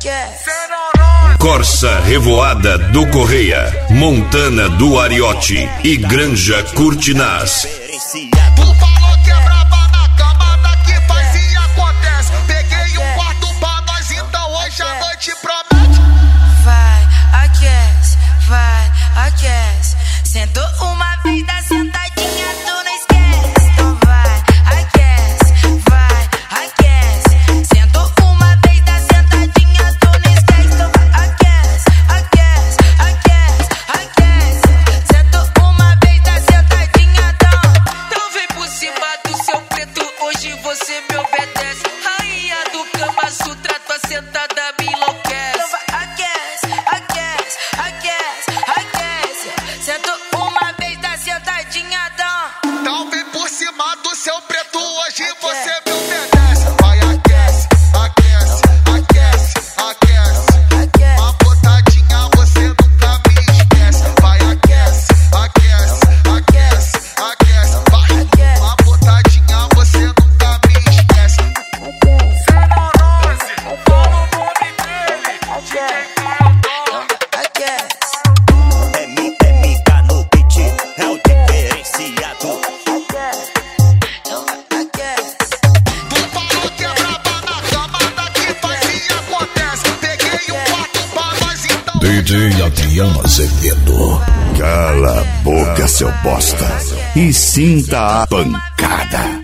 Corsa Revoada do Correia, Montana do Ariote e Granja Curtinaz. Tu falou que é braba na cama, daqui faz e acontece. Peguei um quarto pra nós, então hoje a noite promete. Vai, aquece. Sentou uma vez, dá sentadinha, tu não esquece. Então vai, aquece. Sentou uma vez, dá sentadinha, tu não esquece. Então vai, aquece. Sentou uma vez, dá sentadinha, então vem por cima do seu preto, hoje você me obedece. Rainha do Kama Sutra, tua sentada me enlouquece. Então vai, aquece. Sentou uma vez, dá sentadinha, Então vem por cima do seu preto, hoje você me obedece. Vai, aquece. Uma botadinha você nunca me esquece. Vai, aquece. Vai, uma botadinha você nunca me esquece. Fenonose, fala o nome dele. DJ MK no beat, é o diferenciado. Tu falou que é braba na cama, daqui faz e acontece. Peguei um quarto pra nós, então DJ Adriano Azevedo. Cala a boca, seu bosta, e sinta a pancada.